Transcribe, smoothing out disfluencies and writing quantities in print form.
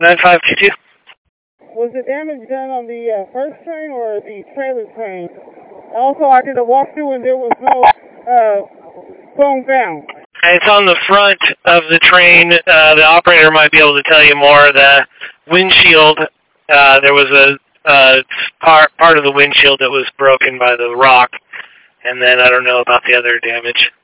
9522. Was the damage done on the first train or the trailer train? Also, I did a walkthrough and there was no phone found. It's on the front of the train. The operator might be able to tell you more. The windshield, there was a part of the windshield that was broken by the rock, and then I don't know about the other damage.